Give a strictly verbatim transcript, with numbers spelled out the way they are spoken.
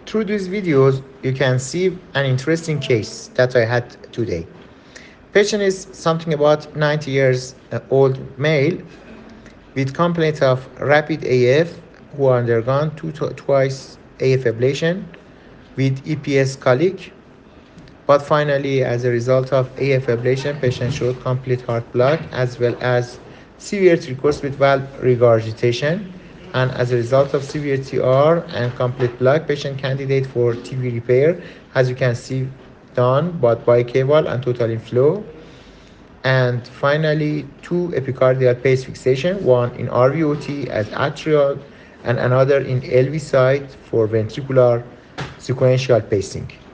Through these videos, you can see an interesting case that I had today. Patient is something about ninety years uh, old male with complaint of rapid A F who undergone two to, twice A F ablation with E P S colic, but finally, as a result of A F ablation, patient showed complete heart block as well as severe recourse with valve regurgitation. And as a result of severe T R and complete block, patient candidate for T V repair, as you can see, done but by cable and total inflow. And finally, two epicardial pace fixation, one in R V O T as atrial and another in L V site for ventricular sequential pacing.